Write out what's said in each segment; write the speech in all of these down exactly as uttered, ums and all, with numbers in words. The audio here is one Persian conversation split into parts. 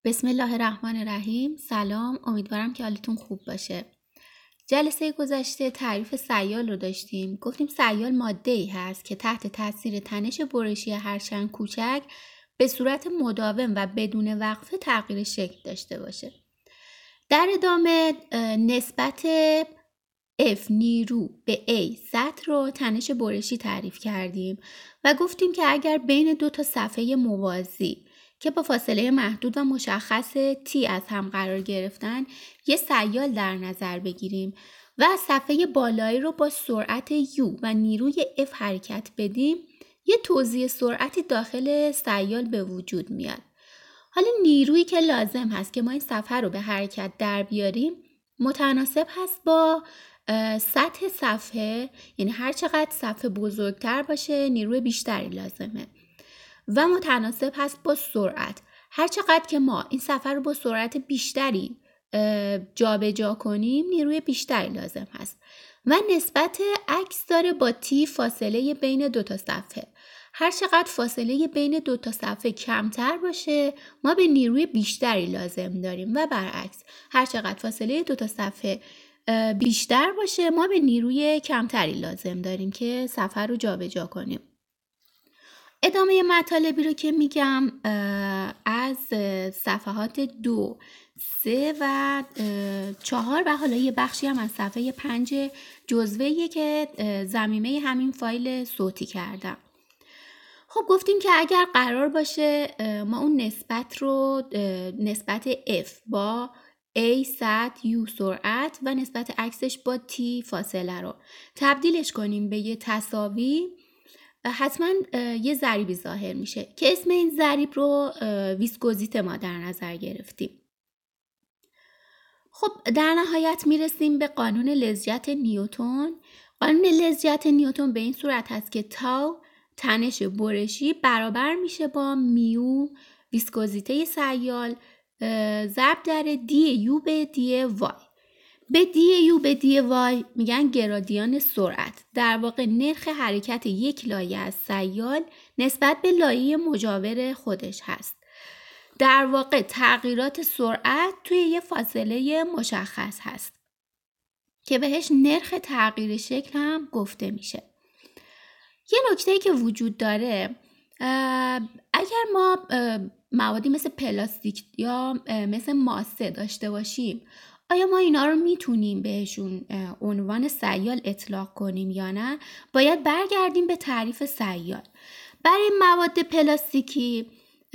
بسم الله الرحمن الرحیم. سلام، امیدوارم که حالتون خوب باشه. جلسه گذشته تعریف سیال رو داشتیم. گفتیم سیال ماده‌ای هست که تحت تاثیر تنش برشی هرچند کوچک به صورت مداوم و بدون وقفه تغییر شکل داشته باشه. در ادامه نسبت F نیرو به A سطح رو تنش برشی تعریف کردیم و گفتیم که اگر بین دو تا صفحه موازی که با فاصله محدود و مشخص T از هم قرار گرفتن یه سیال در نظر بگیریم و صفحه بالایی رو با سرعت U و نیروی F حرکت بدیم، یه توزیع سرعتی داخل سیال به وجود میاد. حالا نیرویی که لازم هست که ما این صفحه رو به حرکت در بیاریم متناسب هست با سطح صفحه، یعنی هر چقدر صفحه بزرگتر باشه نیروی بیشتری لازمه و متناسب هست با سرعت. هر چقدر که ما این صفحه رو با سرعت بیشتری جابجا جا کنیم نیروی بیشتری لازم هست و نسبت عکس داره با تی فاصله بین دو تا صفحه. هر چقدر فاصله بین دو تا صفحه کمتر باشه ما به نیروی بیشتری لازم داریم و برعکس هر چقدر فاصله دو تا صفحه بیشتر باشه ما به نیروی کمتری لازم داریم که صفحه رو جابجا جا کنیم. ادامه مطالبی رو که میگم از صفحات دو، سه و چهار و حالا یه بخشی هم از صفحه پنج جزوه‌ایه که ضمیمه همین فایل صوتی کردم. خب گفتیم که اگر قرار باشه ما اون نسبت رو نسبت F با A سطح U سرعت و نسبت عکسش با T فاصله رو تبدیلش کنیم به یه تساوی، حتما یه ضریبی ظاهر میشه که اسم این ضریب رو ویسکوزیته ما در نظر گرفتیم. خب در نهایت میرسیم به قانون لزجت نیوتن. قانون لزجت نیوتن به این صورت هست که تاو تنش برشی برابر میشه با میو ویسکوزیته سیال ضرب در دی یو به دی وای. به دی یو به دی وای میگن گرادیان سرعت، در واقع نرخ حرکت یک لایه از سیال نسبت به لایه مجاور خودش هست. در واقع تغییرات سرعت توی یه فاصله مشخص هست که بهش نرخ تغییر شکل هم گفته میشه. یه نکته‌ای که وجود داره، اگر ما موادی مثل پلاستیک یا مثل ماسه داشته باشیم آیا ما اینا رو میتونیم بهشون عنوان سیال اطلاق کنیم یا نه؟ باید برگردیم به تعریف سیال. برای مواد پلاستیکی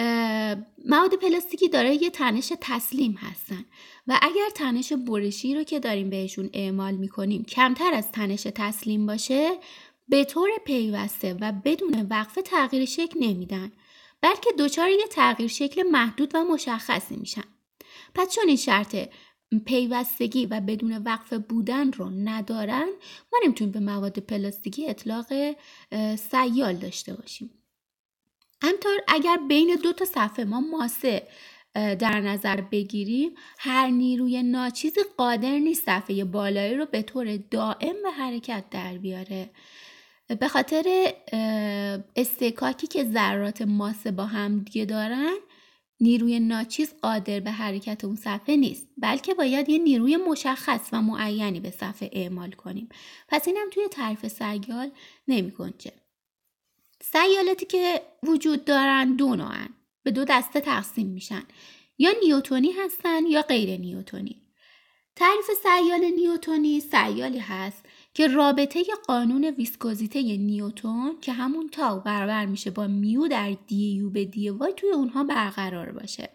مواد پلاستیکی داره یه تنش تسلیم هستن و اگر تنش برشی رو که داریم بهشون اعمال میکنیم کمتر از تنش تسلیم باشه به طور پیوسته و بدون وقفه تغییر شکل نمیدن، بلکه دچار یه تغییر شکل محدود و مشخصی میشن. پس چون این شرط پیوستگی و بدون وقفه بودن رو ندارن ما نمیتونیم به مواد پلاستیکی اطلاق سیال داشته باشیم. همینطور اگر بین دو تا صفحه ما ماسه در نظر بگیریم هر نیروی ناچیزی قادر نیست صفحه بالایی رو به طور دائم به حرکت در بیاره، به خاطر استکاکی که ذرات ماسه با هم دیگه دارن نیروی ناچیز قادر به حرکت اون صفحه نیست، بلکه باید یه نیروی مشخص و معینی به صفحه اعمال کنیم. پس اینم توی تعریف سیال نمی گنجه. سیالاتی که وجود دارن دو نوعن، به دو دسته تقسیم میشن، یا نیوتنی هستن یا غیر نیوتنی. تعریف سیال نیوتنی سیالی هست که رابطه قانون ویسکوزیته نیوتن که همون تاو برابر میشه با میو در دی یو به دی وای توی اونها برقرار باشه.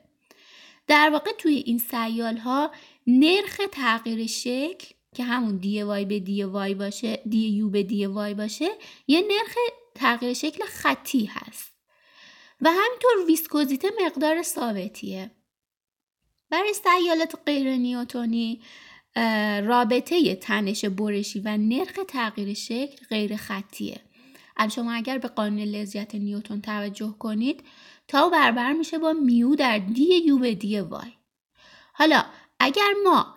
در واقع توی این سیال ها نرخ تغییر شکل که همون دی وای به دی وای باشه، دی یو به دی وای باشه، یه نرخ تغییر شکل خطی هست و همینطور ویسکوزیته مقدار ثابتیه. برای سیالات غیر نیوتنی رابطه تنش برشی و نرخ تغییر شکل غیر خطیه. البته شما اگر به قانون لزجت نیوتن توجه کنید تاو برابر میشه با میو در دی یو به دی وای. حالا اگر ما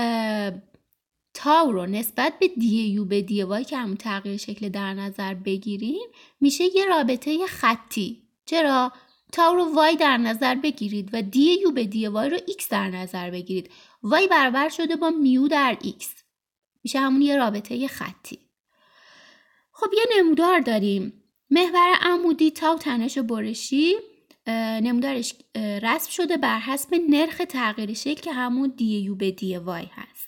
تاو رو نسبت به دی یو به دی وای که همون تغییر شکل در نظر بگیریم میشه یه رابطه خطی. چرا؟ تاو رو وای در نظر بگیرید و دی یو به دی وای رو ایکس در نظر بگیرید. وای برابر شده با میو در ایکس. میشه همون یه رابطه خطی. خب یه نمودار داریم. محور عمودی تاو تنش برشی، نمودارش رسم شده بر حسب نرخ تغییر شکل که همون دی یو به دی وای هست.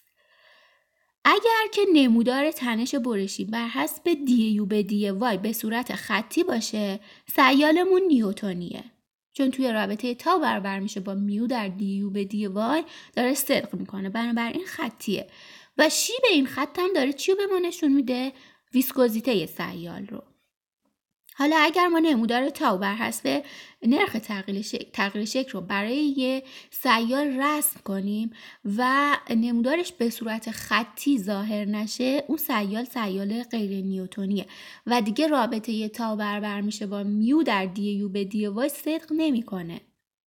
اگر که نمودار تنش برشی بر حسب دی یو به دی وای به صورت خطی باشه، سیالمون نیوتونیه. چون توی رابطه تاو برابر میشه با میو در دی یو به دی وای، داره صدق میکنه، بنابراین خطیه. و شیب این خط هم داره چی رو به ما نشون میده؟ ویسکوزیته سیال رو. حالا اگر ما نمودار تاو بر حسب نرخ تغییر شکل, تغییر شکل رو برای یه سیال رسم کنیم و نمودارش به صورت خطی ظاهر نشه، اون سیال سیال غیر نیوتونیه و دیگه رابطه تاو برابر میشه با میو در دی یو به دی وای صدق نمیکنه،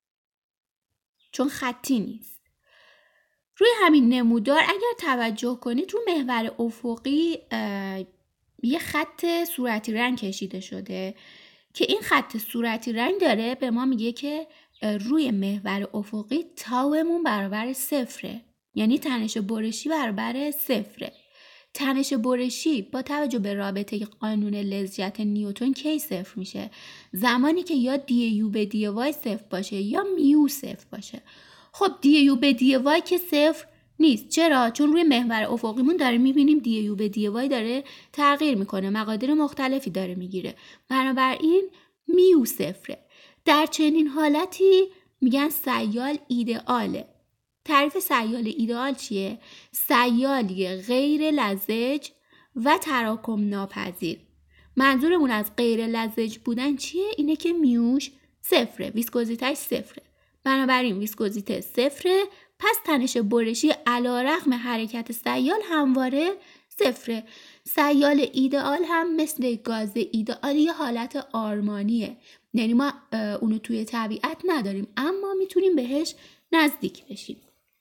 چون خطی نیست. روی همین نمودار اگر توجه کنید رو محور افقی یه خط صورتی رنگ کشیده شده که این خط صورتی رنگ داره به ما میگه که روی محور افقی تاومون برابر صفره، یعنی تنش برشی برابر صفره. تنش برشی با توجه به رابطه قانون لزجت نیوتن کی صفر میشه؟ زمانی که یا دی یو به دی وای صفر باشه یا میو صفر باشه. خب دی یو به دی وای که صفر نیست. چرا؟ چون روی محور افقیمون داره میبینیم دی یو به دی وای داره تغییر میکنه، مقادیر مختلفی داره میگیره، بنابراین میو صفره. در چنین حالتی میگن سیال ایدئاله. تعریف سیال ایدئال چیه؟ سیالی غیر لزج و تراکم ناپذیر. منظورمون از غیر لزج بودن چیه؟ اینه که میوش صفره، ویسکوزیتش صفره، بنابراین ویسکوزیته صفره، پس تنش برشی علیرغم حرکت سیال همواره صفره. سیال ایدئال هم مثل گاز ایدئال یه حالت آرمانیه، یعنی ما اونو توی طبیعت نداریم اما میتونیم بهش نزدیک بشیم.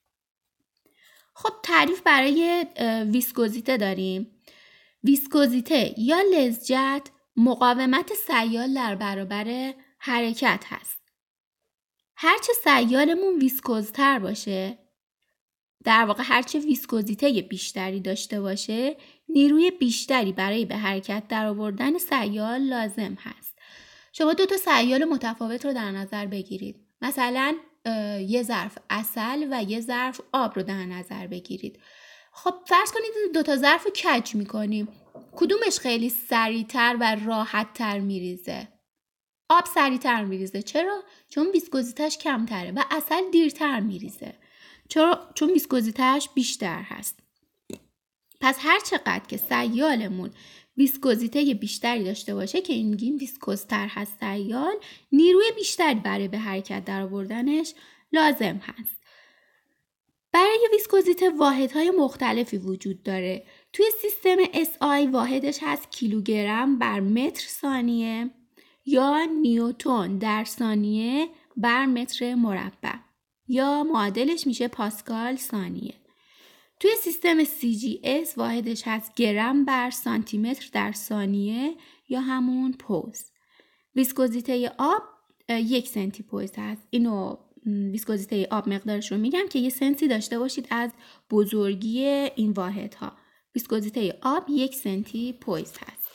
خب تعریف برای ویسکوزیته داریم. ویسکوزیته یا لزجت مقاومت سیال در برابر حرکت هست. هرچه سیالمون ویسکوزتر باشه، در واقع هرچه ویسکوزیته بیشتری داشته باشه، نیروی بیشتری برای به حرکت در آوردن سیال لازم هست. شما دو تا سیال متفاوت رو در نظر بگیرید. مثلا یه ظرف عسل و یه ظرف آب رو در نظر بگیرید. خب فرض کنید دو تا ظرف رو کج می‌کنیم. کدومش خیلی سریع‌تر و راحت‌تر میریزه؟ آب سریع‌تر میریزه. چرا؟ چون ویسکوزیتش کمتره. و عسل دیرتر میریزه. چرا؟ چون ویسکوزیتش بیشتر هست. پس هر چقدر که سیالمون ویسکوزیته بیشتری داشته باشه که این میگیم ویسکوزتر هست سیال، نیروی بیشتری برای به حرکت در آوردنش لازم هست. برای ویسکوزیته واحدهای مختلفی وجود داره. توی سیستم اس آی واحدش هست کیلوگرم بر متر ثانیه یا نیوتن در ثانیه بر متر مربع یا معادلش میشه پاسکال ثانیه. توی سیستم سی جی اس واحدش هست گرم بر سانتی متر در ثانیه یا همون پوز. ویسکوزیته آب یک سنتی پوز هست. اینو ویسکوزیته آب مقدارش رو میگم که یه سنسی داشته باشید از بزرگی این واحدها. ویسکوزیته آب یک سنتی پوز هست.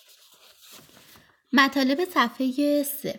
مطالب صفحه سه.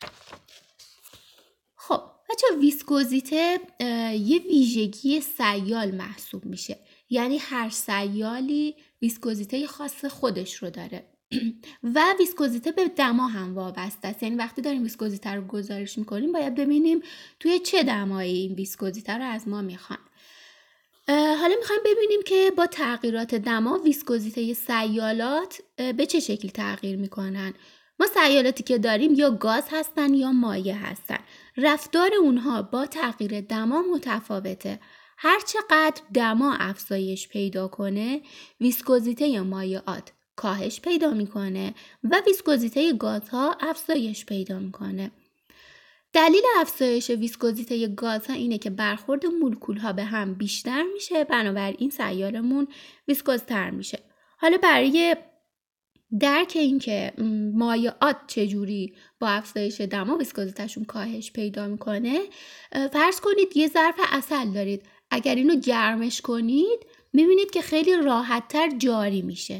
خب بچه ویسکوزیته یه ویژگی سیال محسوب میشه، یعنی هر سیالی ویسکوزیته خاص خودش رو داره و ویسکوزیته به دما هم وابسته است. یعنی وقتی داریم ویسکوزیته رو گزارش میکنیم باید ببینیم توی چه دمایی این ویسکوزیته رو از ما میخوان. حالا میخوایم ببینیم که با تغییرات دما ویسکوزیته سیالات به چه شکل تغییر میکنن. ما سیالاتی که داریم یا گاز هستن یا مایع هستن. رفتار اونها با تغییر دما متفاوته. هر چقدر دما افزایش پیدا کنه، ویسکوزیته مایعات کاهش پیدا میکنه و ویسکوزیته گازها افزایش پیدا میکنه. دلیل افزایش ویسکوزیته گازها اینه که برخورد مولکول‌ها به هم بیشتر میشه، بنابراین سیالمون ویسکوزتر میشه. حالا برای درک این که مایعات چجوری با افزایش دما ویسکوزیتشون کاهش پیدا میکنه، فرض کنید یه ظرف عسل دارید. اگر اینو گرمش کنید میبینید که خیلی راحت‌تر جاری میشه.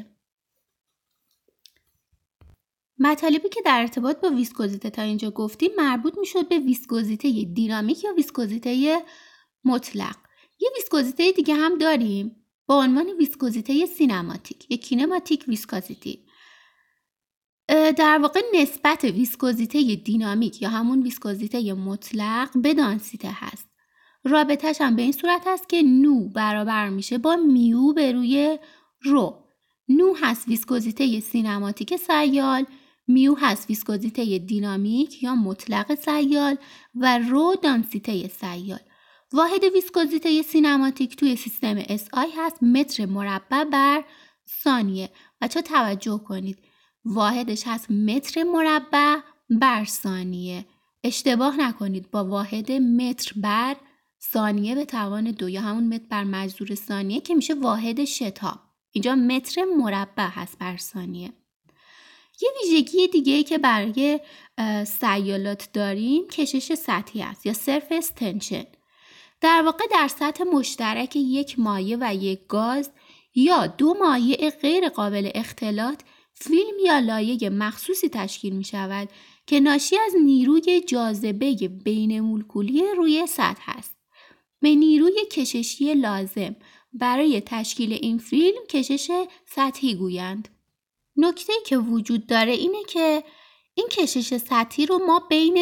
مطالبی که در ارتباط با ویسکوزیته تا اینجا گفتیم مربوط میشد به ویسکوزیته دینامیک یا ویسکوزیته مطلق. یه ویسکوزیته دیگه هم داریم با عنوان ویسکوزیته سینماتیک یا کینماتیک ویسکوزیتی. در واقع نسبت ویسکوزیته دینامیک یا همون ویسکوزیته مطلق به دانسیته هست. رابطه‌ش هم به این صورت هست که نو برابر میشه با میو به روی رو. نو هست ویسکوزیته سینماتیک سیال، میو هست ویسکوزیته دینامیک یا مطلق سیال و رو دانسیته سیال. واحد ویسکوزیته سینماتیک توی سیستم اس آی هست متر مربع بر ثانیه. بچه توجه کنید، واحدش هست متر مربع بر ثانیه. اشتباه نکنید با واحد متر بر ثانیه به توان دو یا همون متر بر مجذور ثانیه که میشه واحد شتاب. اینجا متر مربع هست بر ثانیه. یه ویژگی دیگه که برای سیالات داریم کشش سطحی است یا سرفیس تنشن. در واقع در سطح مشترک یک مایع و یک گاز یا دو مایع غیر قابل اختلاط فیلم یا لایه مخصوصی تشکیل می شود که ناشی از نیروی جاذبه بین مولکولی روی سطح است. به نیروی کششی لازم برای تشکیل این فیلم کشش سطحی گویند. نکته‌ای که وجود داره اینه که این کشش سطحی رو ما بین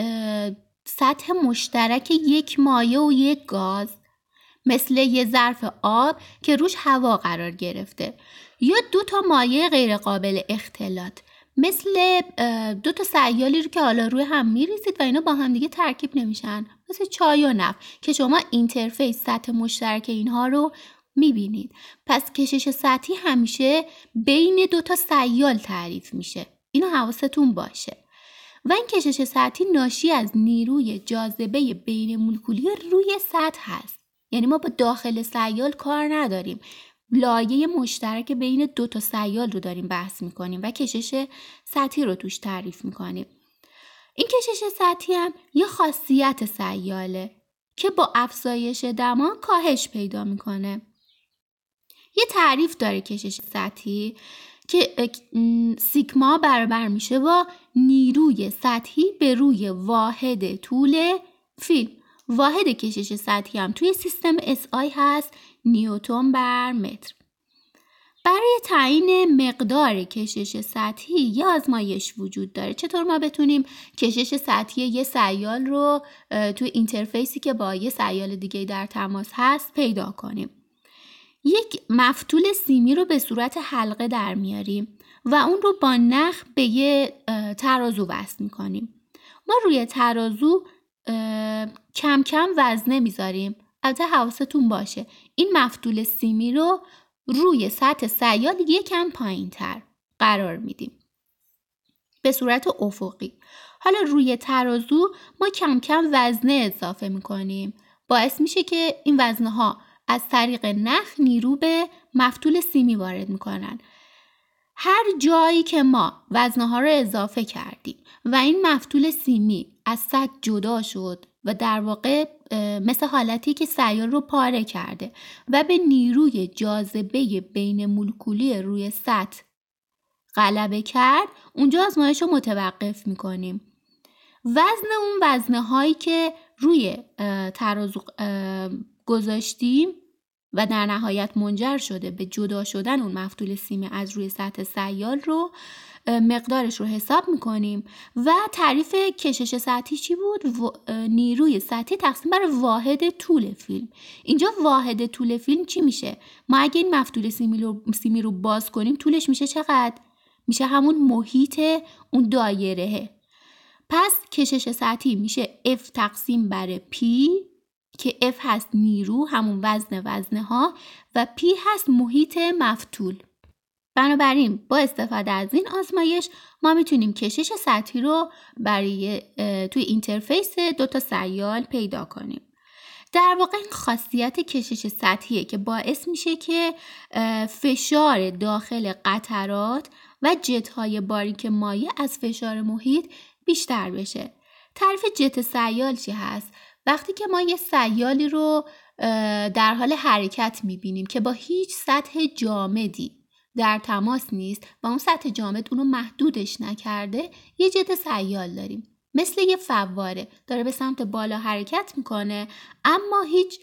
سطح مشترک یک مایع و یک گاز مثل یه ظرف آب که روش هوا قرار گرفته یا دو تا مایع غیر قابل اختلاط مثل دو تا سیالی رو که حالا روی هم میریزید و اینا با هم دیگه ترکیب نمیشن، مثل چای و نفت که شما اینترفیس سطح مشترک اینها رو میبینید. پس کشش سطحی همیشه بین دو تا سیال تعریف میشه، اینو حواستون باشه. و این کشش سطحی ناشی از نیروی جاذبه بین مولکولی روی سطح هست. یعنی ما با داخل سیال کار نداریم، لایه مشترک بین دو تا سیال رو داریم بحث میکنیم و کشش سطحی رو توش تعریف میکنیم. این کشش سطحی هم یه خاصیت سیاله که با افزایش دما کاهش پیدا میکنه. یه تعریف داره کشش سطحی که سیگما برابر میشه با نیروی سطحی به روی واحد طول فیلم. واحد کشش سطحی هم توی سیستم اس آی هست نیوتن بر متر. برای تعیین مقدار کشش سطحی یه آزمایش وجود داره. چطور ما بتونیم کشش سطحی یه سیال رو توی اینترفیسی که با یه سیال دیگه در تماس هست پیدا کنیم؟ یک مفتول سیمی رو به صورت حلقه در میاریم و اون رو با نخ به یه ترازو وصل میکنیم. ما روی ترازو کم کم وزنه میذاریم. البته حواستون باشه این مفتول سیمی رو روی سطح سیال یکم پایین تر قرار میدیم به صورت افقی. حالا روی ترازو ما کم کم وزنه اضافه میکنیم. باعث میشه که این وزنه ها از طریق نخ نیرو به مفتول سیمی وارد میکنن. هر جایی که ما وزنه ها رو اضافه کردیم و این مفتول سیمی از سطح جدا شد و در واقع مثل حالتی که سیال رو پاره کرده و به نیروی جاذبه بین مولکولی روی سطح غلبه کرد، اونجا آزمایش رو متوقف میکنیم. وزن اون وزنه هایی که روی ترازو گذاشتیم و در نهایت منجر شده به جدا شدن اون مفتول سیمی از روی سطح سیال رو مقدارش رو حساب میکنیم و تعریف کشش سطحی چی بود؟ و... نیروی سطحی تقسیم بر واحد طول فیلم. اینجا واحد طول فیلم چی میشه؟ ما اگه این مفتول سیمی رو, سیمی رو باز کنیم طولش میشه چقدر؟ میشه همون محیط اون دایره. پس کشش سطحی میشه F تقسیم بر P که F هست نیرو همون وزن وزنه ها و P هست محیط مفتول. بنابراین با استفاده از این آزمایش ما میتونیم کشش سطحی رو برای توی اینترفیس دو تا سیال پیدا کنیم. در واقع این خاصیت کشش سطحیه که باعث میشه که فشار داخل قطرات و جت‌های باریک مایع از فشار محیط بیشتر بشه. تعریف جت سیال چی هست؟ وقتی که ما یه سیالی رو در حال حرکت میبینیم که با هیچ سطح جامدی در تماس نیست و اون سطح جامد اونو محدودش نکرده، یه جت سیال داریم. مثل یه فواره داره به سمت بالا حرکت میکنه اما هیچ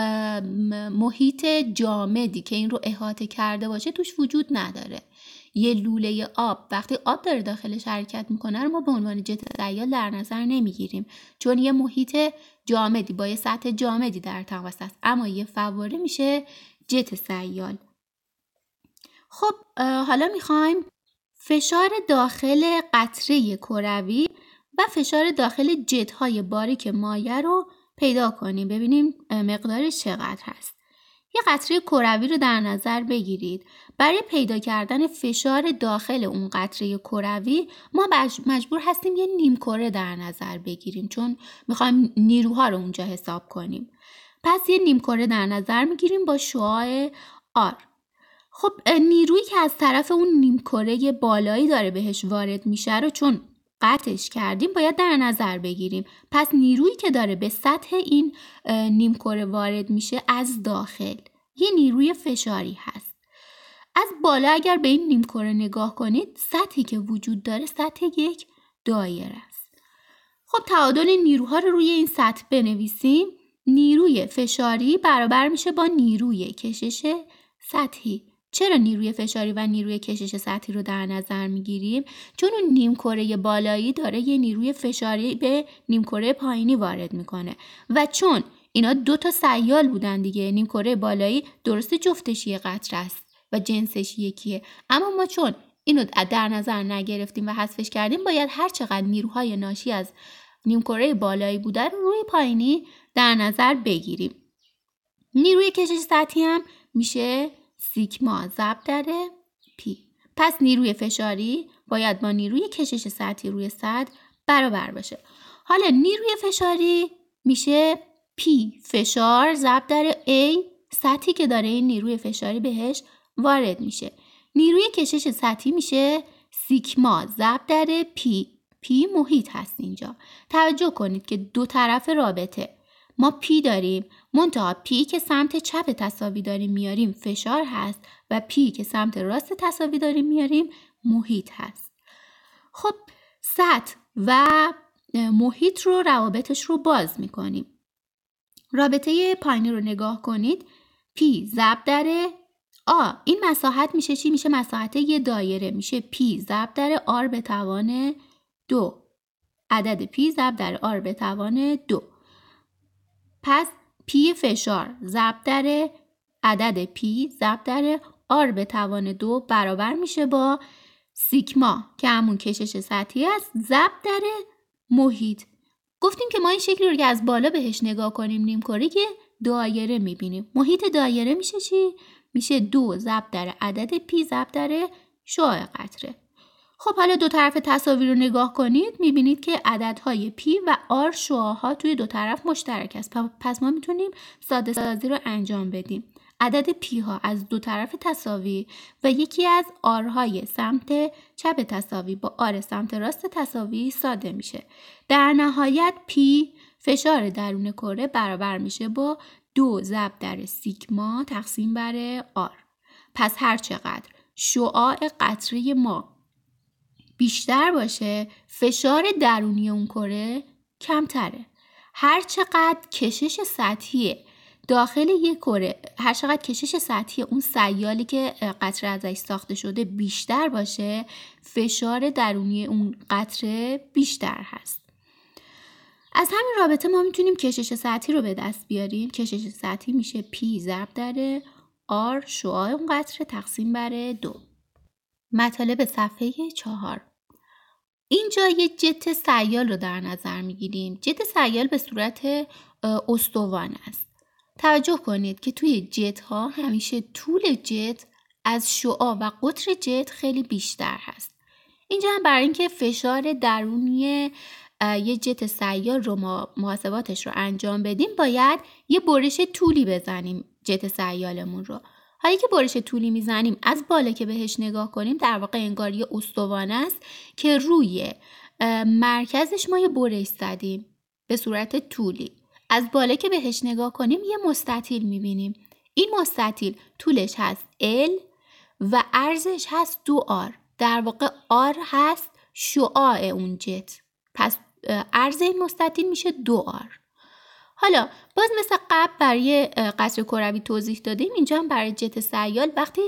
محیط جامدی که این رو احاطه کرده باشه توش وجود نداره. یه لوله آب وقتی آب داره داخلش حرکت میکنه رو ما به عنوان جت سیال در نظر نمیگیریم، چون یه محیط جامدی با یه سطح جامدی در تماس است. اما یه فواره میشه جت سیال. خب حالا میخوایم فشار داخل قطره کروی و فشار داخل جت‌های باریک مایع رو پیدا کنیم، ببینیم مقدارش چقدر هست. یه قطره کروی رو در نظر بگیرید. برای پیدا کردن فشار داخل اون قطره کروی ما مجبور هستیم یه نیم کره در نظر بگیریم، چون میخوایم نیروها رو اونجا حساب کنیم. پس یه نیم کره در نظر میگیریم با شعاع آر. خب نیرویی که از طرف اون نیم کره بالایی داره بهش وارد میشه رو چون قطعش کردیم باید در نظر بگیریم. پس نیرویی که داره به سطح این نیم کره وارد میشه از داخل یه نیروی فشاری هست. از بالا اگر به این نیم کره نگاه کنید، سطحی که وجود داره سطح یک دایره است. خب تعادل نیروها رو روی این سطح بنویسیم. نیروی فشاری برابر میشه با نیروی کشش سطحی. چرا نیروی فشاری و نیروی کشش سطحی رو در نظر میگیریم؟ چون اون نیم کره بالایی داره یه نیروی فشاری به نیم کره پایینی وارد میکنه و چون اینا دو تا سیال بودن دیگه، نیم کره بالایی درسته جفتش یه قطره است و جنسش یکیه، اما ما چون اینو در نظر نگرفتیم و حذفش کردیم باید هر چقدر نیروهای ناشی از نیم کره بالایی بوده رو روی پایینی در نظر بگیریم. نیروی کشش سطحی هم میشه سیگما ضرب در پی. پس نیروی فشاری باید با نیروی کشش سطحی روی سطح برابر باشه. حالا نیروی فشاری میشه پی فشار ضرب در A، سطحی که داره این نیروی فشاری بهش وارد میشه. نیروی کشش سطحی میشه سیگما ضرب در پی. پی محیط هست اینجا. توجه کنید که دو طرف رابطه ما پی داریم، منتها پی که سمت چپ تساوی داریم میاریم فشار هست و پی که سمت راست تساوی داریم میاریم محیط هست. خب سطح و محیط رو روابطش رو باز میکنیم. رابطه پایینی رو نگاه کنید. پی ضرب در آ، این مساحت میشه چی؟ میشه مساحت یه دایره، میشه پی ضرب در آر به توان دو. عدد پی ضرب در آر به توان دو. پس پی فشار ضرب در عدد پی ضرب در آر به توان دو برابر میشه با سیگما که همون کشش سطحی است ضرب در محیط. گفتیم که ما این شکلی رو که از بالا بهش نگاه کنیم نیم کره که دایره میبینیم. محیط دایره میشه چی؟ میشه دو ضرب در عدد پی ضرب در شعاع قطره. خب حالا دو طرف تساوی رو نگاه کنید، میبینید که عددهای پی و آر شعاع‌ها توی دو طرف مشترک است. پس ما میتونیم ساده سازی رو انجام بدیم. عدد پی ها از دو طرف تساوی و یکی از آر های سمت چپ تساوی با آر سمت راست تساوی ساده میشه. در نهایت پی فشار درون کره برابر میشه با دو ضرب در سیگما تقسیم بر آر. پس هر چقدر شعاع قطره ما بیشتر باشه فشار درونی اون کره کمتره. هر چقدر کشش سطحی داخل یک کره، هر چقدر کشش سطحی اون سیالی که قطره ازش ساخته شده بیشتر باشه فشار درونی اون قطره بیشتر هست. از همین رابطه ما میتونیم کشش سطحی رو به دست بیاریم. کشش سطحی میشه پی ضرب در آر شعاع اون قطره تقسیم بر دو. مطالب صفحه چهار. اینجا یه جت سیال رو در نظر میگیریم. جت سیال به صورت استوانه است. توجه کنید که توی جت ها همیشه طول جت از شعاع و قطر جت خیلی بیشتر هست. اینجا هم برای اینکه فشار درونی یه جت سیال رو ما محاسباتش رو انجام بدیم باید یه برش طولی بزنیم جت سیالمون رو. حالا که برش طولی میزنیم از بالا که بهش نگاه کنیم در واقع انگار یه استوانه است که روی مرکزش ما یه برش زدیم به صورت طولی. از بالا که بهش نگاه کنیم یه مستطیل میبینیم. این مستطیل طولش هست L و عرضش هست دو آر. در واقع آر هست شعاع اون جت. پس عرض این مستطیل میشه دو آر. حالا باز مثل قبل برای قطر کروی توضیح دادیم، اینجا هم برای جت سیال وقتی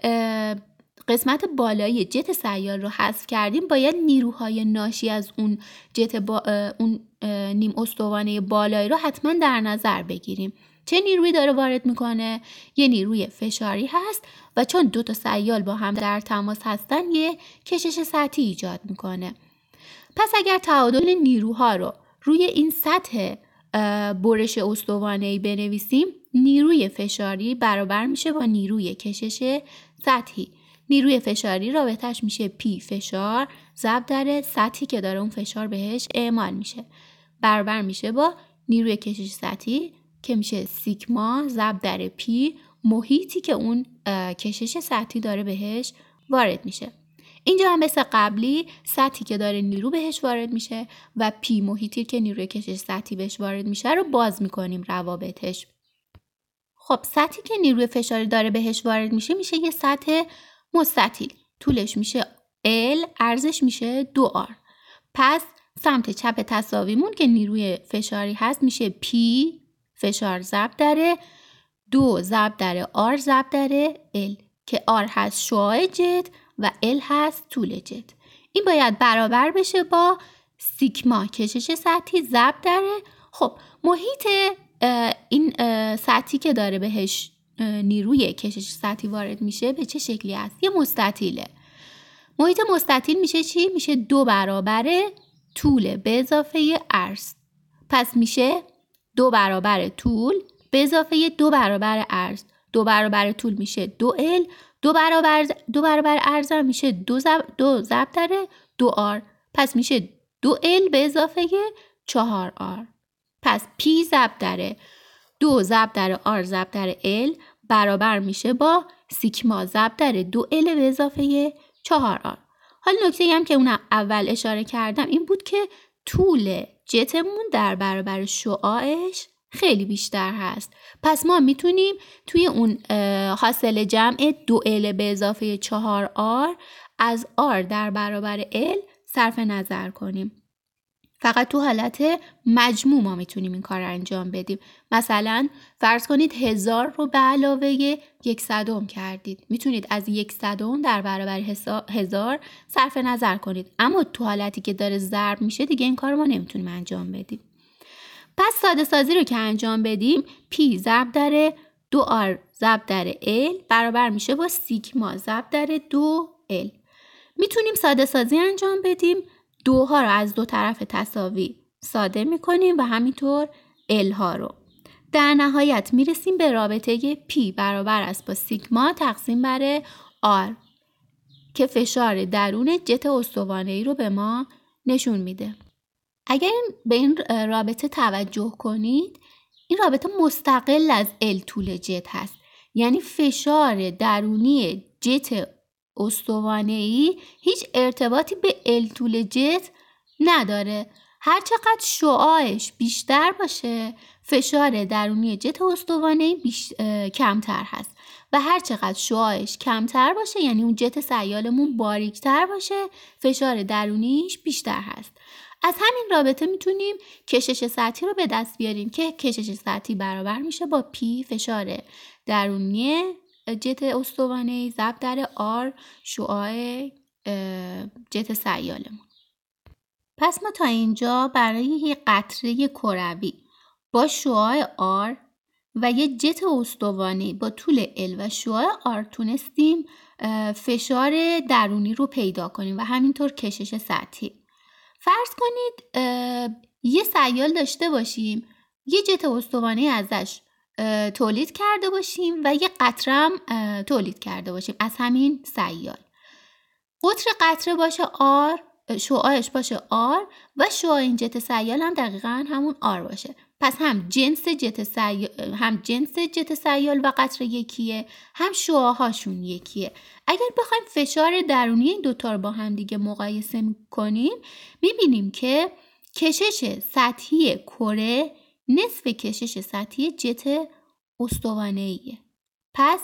قسمت بالایی جت سیال رو حذف کردیم باید نیروهای ناشی از اون جت با اون نیم استوانه بالایی رو حتما در نظر بگیریم. چه نیرویی داره وارد میکنه؟ یه نیروی فشاری هست و چون دو تا سیال با هم در تماس هستن یه کشش سطحی ایجاد میکنه. پس اگر تعادل نیروها رو روی این سطح برش استوانه‌ای بنویسیم، نیروی فشاری برابر میشه با نیروی کشش سطحی. نیروی فشاری رابطش میشه پی فشار ضرب در سطحی که داره اون فشار بهش اعمال میشه، برابر میشه با نیروی کشش سطحی که میشه سیگما ضرب در پی محیطی که اون کشش سطحی داره بهش وارد میشه. اینجا هم مثل قبلی سطحی که داره نیرو بهش وارد میشه و پی محیطی که نیروی کشش سطحی بهش وارد میشه رو باز میکنیم روابطش. خب سطحی که نیروی فشاری داره بهش وارد میشه میشه یه سطح مستطیل. طولش میشه L، عرضش میشه دو آر. پس سمت چپ تساویمون که نیروی فشاری هست میشه P فشار ضرب در دو ضرب در R ضرب در L که R هست شعاع جت و L هست طول جت. این باید برابر بشه با سیگما کشش سطحی ضرب در خب محیط این سطحی که داره بهش نیروی کشش سطحی وارد میشه به چه شکلی هست؟ یه مستطیله. محیط مستطیل میشه چی؟ میشه دو برابر طول به اضافه عرض. پس میشه دو برابر طول به اضافه دو برابر عرض. دو برابر طول میشه دو ال، دو برابر دو برابر عرض میشه دو ضرب دو ضرب در دو آر. پس میشه دو ال به اضافه چهار آر. پس پی ضرب در دو ضرب در آر ضرب در ال برابر میشه با سیگما ضرب در دو ال به اضافه چهار آر. حالا نکته هم که اون اول اشاره کردم این بود که طول جتمون در برابر شعاعش خیلی بیشتر هست. پس ما میتونیم توی اون حاصل جمع دو ال به اضافه چهار آر از آر در برابر ال صرف نظر کنیم. فقط تو حالت مجموع ما میتونیم این کار رو انجام بدیم. مثلا فرض کنید هزار رو به علاوه یک صدم کردید. میتونید از یک صدم در برابر هزار صرف نظر کنید. اما تو حالتی که داره ضرب میشه دیگه این کار رو ما نمیتونیم انجام بدیم. پس ساده سازی رو که انجام بدیم پی ضرب در دو آر ضرب در ال برابر میشه با سیگما ضرب در دو ال. میتونیم ساده سازی انجام بدیم. دوها رو از دو طرف تساوی ساده میکنیم و همینطور ال ها رو. در نهایت میرسیم به رابطه پی برابر است با سیگما تقسیم بر آر که فشار درون جت استوانه‌ای رو به ما نشون میده. اگر به این رابطه توجه کنید این رابطه مستقل از ال طول جت هست. یعنی فشار درونی جت استوانه‌ای هیچ ارتباطی به ال طول جت نداره. هر چقدر شعاعش بیشتر باشه فشار درونی جت استوانه‌ای بیش... کمتر هست و هر چقدر شعاعش کمتر باشه یعنی اون جت سیالمون باریکتر باشه فشار درونیش بیشتر هست. از همین رابطه میتونیم کشش سطحی رو به دست بیاریم که کشش سطحی برابر میشه با پی فشار درونی جت استوانه‌ای ضرب در آر شعاع جت سیالمون. پس ما تا اینجا برای یک قطره کروی با شعاع آر و یک جت استوانه‌ای با طول ال و شعاع آر تونستیم فشار درونی رو پیدا کنیم و همینطور کشش سطحی. فرض کنید یه سیال داشته باشیم، یه جت استوانه‌ای ازش تولید کرده باشیم و یه قطره هم تولید کرده باشیم از همین سیال. قطر قطره باشه آر، شعاعش باشه آر و شعاع این جت سیال هم دقیقاً همون آر باشه. پس هم جنس جت سیال هم جنس جت سیال و قطره یکیه، هم شعاع‌هاشون یکیه. اگر بخوایم فشار درونی این دوتا رو با هم دیگه مقایسه کنیم، میبینیم که کشش سطحی کره نصف کشش سطحی جت استوانه‌ایه. پس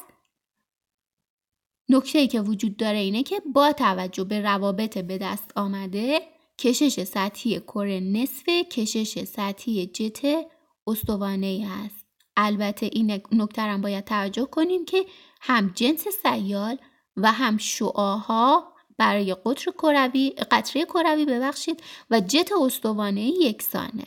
نکته‌ای که وجود داره اینه که با توجه به روابط به دست آمده، کشش سطحی کره نصف کشش سطحی جت استوانه‌ای هست. البته این نکته رو باید توجه کنیم که هم جنس سیال و هم شعاع‌ها برای قطر کروی قطره کروی ببخشید و جت استوانه‌ای یکسانه.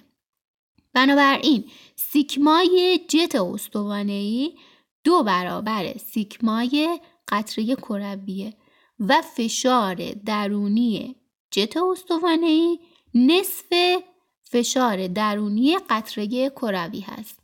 بنابراین سیگمای جت استوانه‌ای دو برابر سیگمای قطره کرویه و فشار درونی جت استوانه‌ای نصف فشار درونی قطره کروی هست.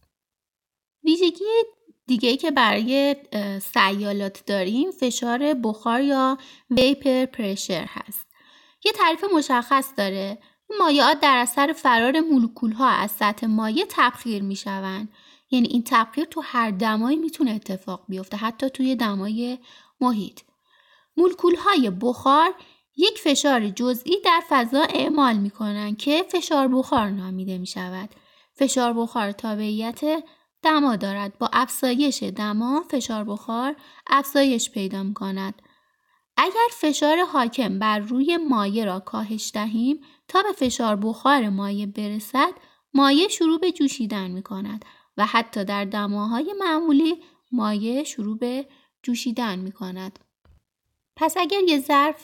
ویژگی دیگه‌ای که برای سیالات داریم فشار بخار یا ویپر پرشر هست. یه تعریف مشخص داره. مایعات در اثر فرار مولکول‌ها از سطح مایع تبخیر میشوند. یعنی این تبخیر تو هر دمایی میتونه اتفاق بیفته، حتی توی دمای محیط. مولکول‌های بخار یک فشار جزئی در فضا اعمال میکنن که فشار بخار نامیده میشود. فشار بخار تابعیت دما دارد. با افزایش دما فشار بخار افزایش پیدا میکند. اگر فشار حاکم بر روی مایع را کاهش دهیم تا به فشار بخار مایع برسد، مایع شروع به جوشیدن میکند و حتی در دماهای معمولی مایع شروع به جوشیدن میکند. پس اگر یه ظرف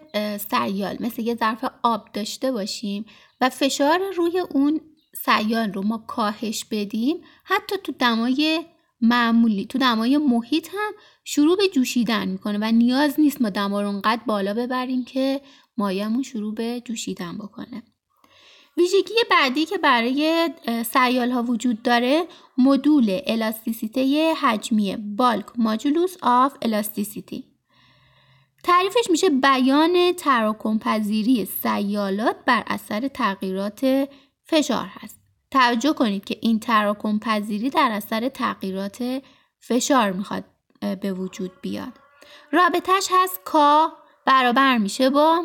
سیال مثل یه ظرف آب داشته باشیم و فشار روی اون سیال رو ما کاهش بدیم، حتی تو دمای معمولی تو دمای محیط هم شروع به جوشیدن میکنه و نیاز نیست ما دما رو اونقدر بالا ببریم که مایعمون شروع به جوشیدن بکنه. ویژگی بعدی که برای سیال ها وجود داره مدول الاستیسیته حجمی بالک ماجولوس آف الاستیسیتی. تعریفش میشه بیان تراکم پذیری سیالات بر اثر تغییرات فشار هست. توجه کنید که این تراکم پذیری در اثر تغییرات فشار میخواد به وجود بیاد. رابطش هست کا برابر میشه با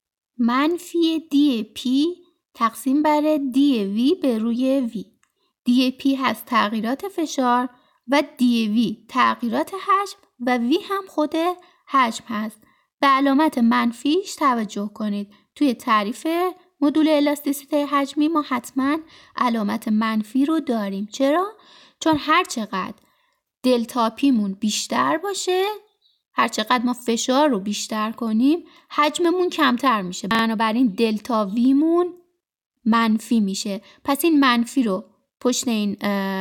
منفی دی پی تقسیم بر دی وی به روی وی. دی پی هست تغییرات فشار و دی وی تغییرات حجم و وی هم خود حجم هست. به علامت منفیش توجه کنید. توی تعریف مدول الاستیسیته حجمی ما حتما علامت منفی رو داریم. چرا؟ چون هر چقدر دلتا پیمون بیشتر باشه، هر چقدر ما فشار رو بیشتر کنیم، حجممون کمتر میشه. بنابراین دلتا ویمون منفی میشه. پس این منفی رو پشت این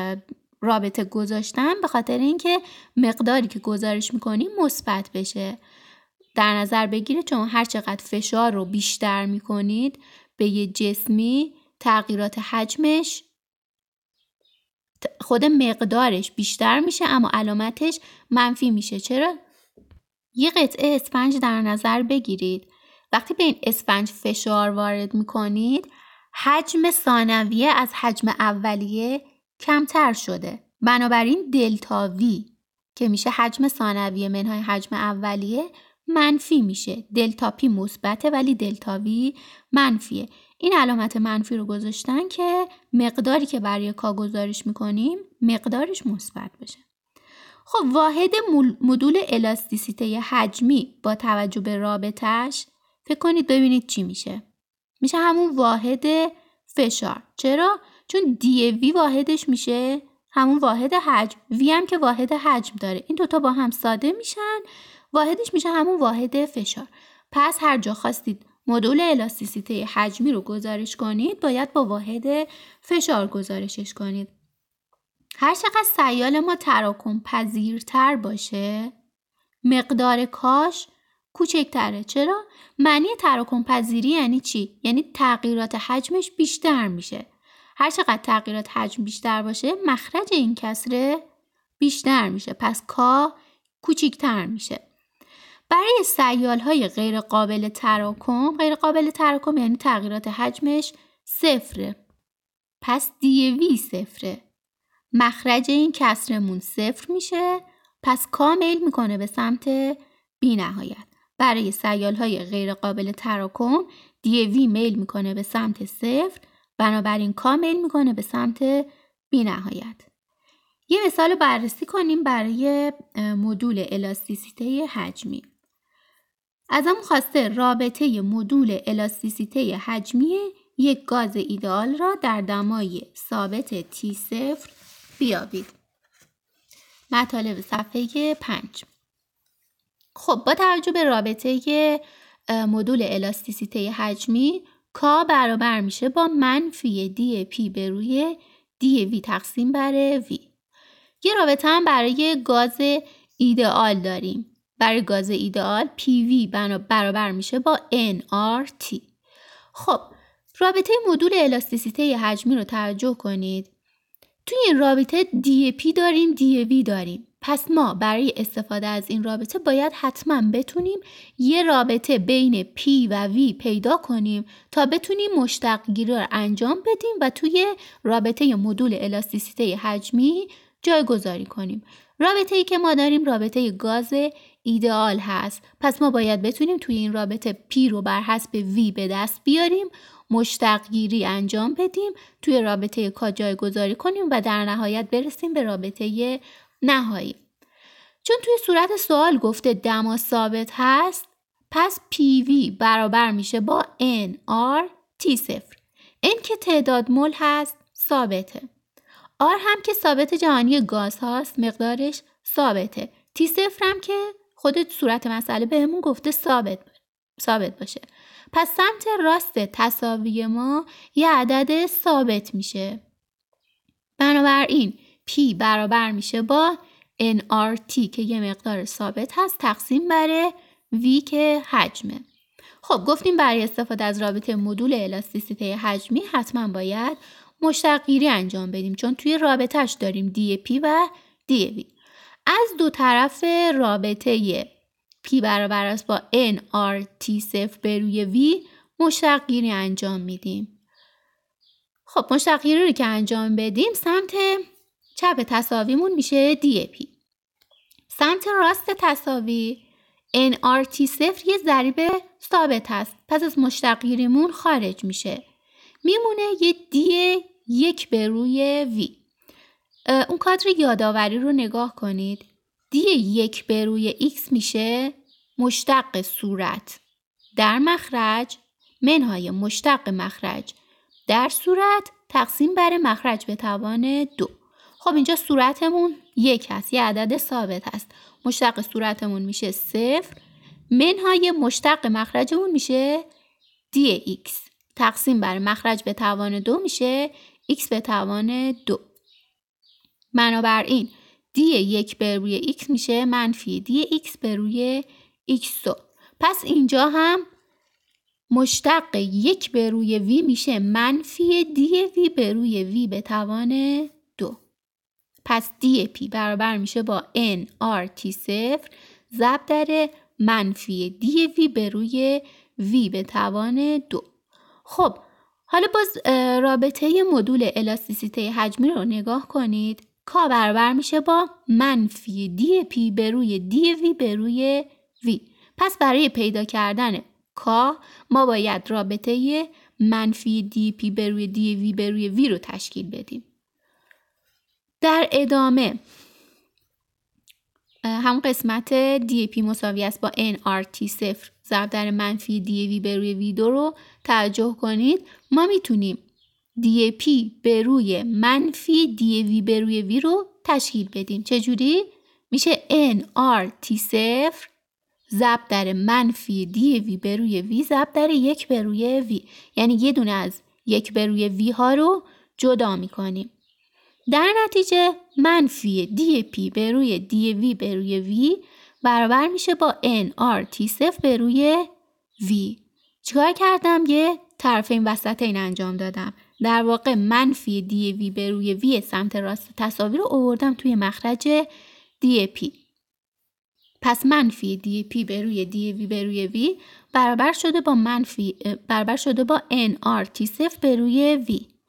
رابطه گذاشتم به خاطر اینکه مقداری که گزارش میکنیم مثبت بشه. در نظر بگیره چون هر چقدر فشار رو بیشتر میکنید به یه جسمی، تغییرات حجمش خود مقدارش بیشتر میشه اما علامتش منفی میشه. چرا؟ یه قطعه اسفنج در نظر بگیرید. وقتی به این اسفنج فشار وارد میکنید، حجم ثانویه از حجم اولیه کمتر شده. بنابراین دلتا وی که میشه حجم ثانویه منهای حجم اولیه منفی میشه. دلتا پی مثبته ولی دلتا وی منفیه. این علامت منفی رو گذاشتن که مقداری که برای کا گزارش میکنیم مقدارش مثبت بشه. خب واحد مدول الاستیسیته حجمی با توجه به رابطش فکر کنید ببینید چی میشه. میشه همون واحد فشار. چرا؟ چون دی وی واحدش میشه همون واحد حجم، وی هم که واحد حجم داره. این دوتا با هم ساده میشن، واحدش میشه همون واحد فشار. پس هر جا خواستید مدول الاستیسیته حجمی رو گزارش کنید باید با واحد فشار گزارشش کنید. هر چقدر سیال ما تراکم پذیرتر باشه مقدار کاش کوچکتره. چرا؟ معنی تراکم پذیری یعنی چی؟ یعنی تغییرات حجمش بیشتر میشه. هر چقدر تغییرات حجم بیشتر باشه مخرج این کسره بیشتر میشه. پس کا کوچکتر میشه. برای سیال های غیر قابل تراکم، غیر قابل تراکم یعنی تغییرات حجمش صفره. پس دی وی صفره. مخرج این کسرمون صفر میشه، پس کا میل میکنه به سمت بی نهایت. برای سیالهای غیر قابل تراکم دی وی میل میکنه به سمت صفر، بنابراین کا میل میکنه به سمت بی نهایت. یه مثال بررسی کنیم برای مدول الاستیسیته حجمی. ازمون خواسته رابطه مدول الاستیسیته حجمی یک گاز ایدئال را در دمای ثابت تی صفر بیابید. مطالب صفحه پنج. خب با توجه به رابطه مدول الاستیسیته حجمی کا برابر میشه با منفی دی پی به روی دی وی تقسیم بر وی. یه رابطه هم برای گاز ایدئال داریم. برای گاز ایدئال پی وی برابر میشه با ان آر تی. خب رابطه مدول الاستیسیته حجمی رو توجه کنید. توی این رابطه دی پی داریم، دی وی داریم. پس ما برای استفاده از این رابطه باید حتما بتونیم یه رابطه بین پی و وی پیدا کنیم تا بتونیم مشتق گیری رو انجام بدیم و توی رابطه مدول الاستیسیته حجمی جایگذاری کنیم. رابطه ای که ما داریم رابطه گاز ایدئال هست. پس ما باید بتونیم توی این رابطه پی رو بر حسب وی به دست بیاریم، مشتق گیری انجام بدیم، توی رابطه کا جایگذاری کنیم و در نهایت برسیم به رابطه نهایی. چون توی صورت سوال گفته دما ثابت هست، پس پی وی برابر میشه با ان آر تی صفر. ان که تعداد مول هست ثابته. آر هم که ثابت جهانی گاز هاست، مقدارش ثابته. تی صفر هم که خود صورت مسئله بهمون گفته ثابت ثابت باشه. پس سمت راست تساوی ما یه عدد ثابت میشه. بنابراین P برابر میشه با ان آر تی که یه مقدار ثابت هست تقسیم بر V که حجمه. خب گفتیم برای استفاده از رابطه مدول الاستیسیته حجمی حتما باید مشتق گیری انجام بدیم، چون توی رابطهش داریم دی پی و دی وی. از دو طرف رابطه P برابر است با ان آر تی صفر به روی V مشتق گیری انجام میدیم. خب مشتق گیری رو که انجام بدیم سمت چپ تساویمون میشه دی پی. سمت راست تساوی ان آر تی صفر یه ضریب ثابت هست، پس از مشتق گیریمون خارج میشه. میمونه یه دی یک به روی وی. اون کادر یادآوری رو نگاه کنید. دی یک به روی x میشه مشتق صورت در مخرج منهای مشتق مخرج در صورت تقسیم بر مخرج به توان دو. خب اینجا صورتمون یک هست، یه عدد ثابت هست. مشتق صورتمون میشه صفر منهای مشتق مخرجمون میشه دی x تقسیم بر مخرج به توان دو میشه x به توان دو. بنابراین دی یک به روی x میشه منفی دی x به روی x دو. پس اینجا هم مشتق یک به روی v میشه منفی دی v به روی v به توان دو. پس دی پی برابر میشه با ان آر تی صفر ضرب در منفی دی v به روی v به توان دو. خب حالا باز رابطه مدول الاستیسیته حجمی رو نگاه کنید. کا برابر میشه با منفی دی پی به روی دی وی به روی وی. پس برای پیدا کردن کا ما باید رابطه منفی دی پی به روی دی وی به روی وی رو تشکیل بدیم. در ادامه همون قسمت دی پی مساوی است با ان آر تی صفر ضرب در منفی دی وی به روی وی دو رو توجه کنید. ما میتونیم دی پی به روی منفی دی وی به روی وی رو تشکیل بدیم. چجوری؟ میشه ان آر تی صفر ضرب در منفی دی وی به روی وی ضرب در یک به روی وی. یعنی یه دونه از یک به روی وی ها رو جدا میکنیم. در نتیجه منفی دی پی به روی دی وی به روی وی برابر میشه با ان آر تی صفر به روی وی. چیکار کردم؟ یه طرفین وسطین انجام دادم. در واقع منفی دی وی به روی وی سمت راست تساوی رو آوردم توی مخرج دی پی. پس منفی دی پی به روی دی وی به روی وی برابر شده با منفی برابر شده با ان آر تی صفر به روی وی.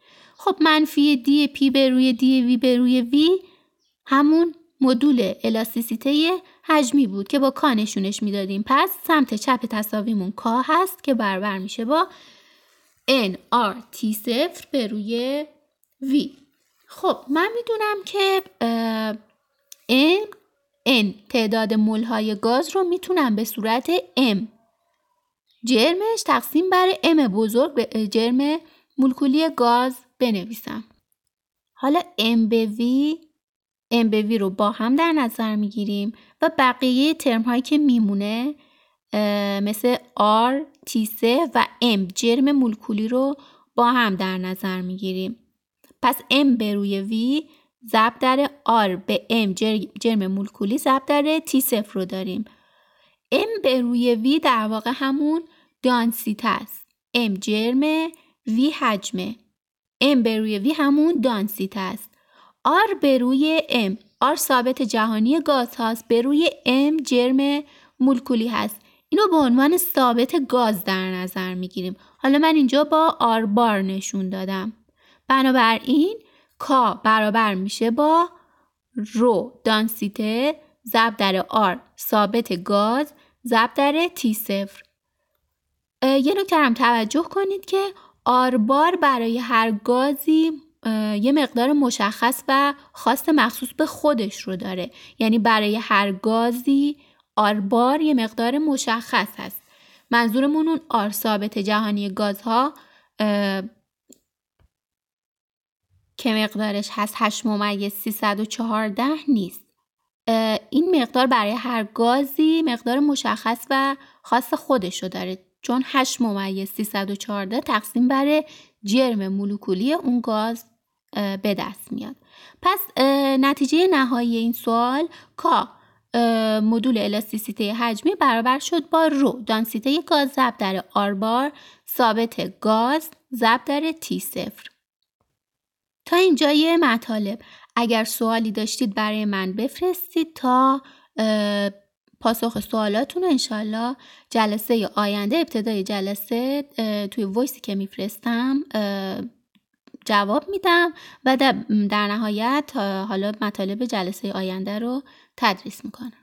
خب منفی دی پی به روی دی وی به روی وی همون مدول الاستیسیته حجمی بود که با کا نشونش میدادیم. پس سمت چپ تساویمون کا هست که برابر میشه با ان آر تی صفر به روی وی. خب من میدونم که n n تعداد مول‌های گاز رو میتونم به صورت m جرمش تقسیم بر m بزرگ به جرم مولکولی گاز بنویسم. حالا m به v m به v رو با هم در نظر میگیریم و بقیه ترم هایی که میمونه مثل r تی سه و m جرم مولکولی رو با هم در نظر میگیریم. پس m به روی v ضرب در r به m جرم مولکولی ضرب در تی صفر رو داریم. m به روی v در واقع همون دانسیته است. m جرم v حجمه. m به روی v همون دانسیته است. r به روی m r ثابت جهانی گاز هاست، به روی m جرم مولکولی هست. اینو به عنوان ثابت گاز در نظر میگیریم. حالا من اینجا با r بار نشون دادم. بنابراین کا برابر میشه با رو دانسیته ضرب در r ثابت گاز ضرب در تی صفر. یه نکته هم توجه کنید که r بار برای هر گازی یه مقدار مشخص و خاص مخصوص به خودش رو داره. یعنی برای هر گازی r بار یه مقدار مشخص هست. منظورمون اون r ثابت جهانی گازها که مقدارش هست هشت ممیز سیصد و چهارده نیست. این مقدار برای هر گازی مقدار مشخص و خاص خودش رو داره، چون هشت ممیز سیصد و چهارده تقسیم بر جرم مولکولی اون گاز به دست میاد. پس نتیجه نهایی این سوال کا مدول الاستیسیته حجمی برابر شد با رو دانسیته گاز ضرب در آر بار ثابت گاز ضرب در تی صفر. تا اینجای مطالب اگر سوالی داشتید برای من بفرستید تا پاسخ سوالاتون رو انشالله جلسه آینده ابتدای جلسه توی وایسی که میفرستم جواب میدم و در نهایت حالا مطالب جلسه آینده رو تدریس میکنم.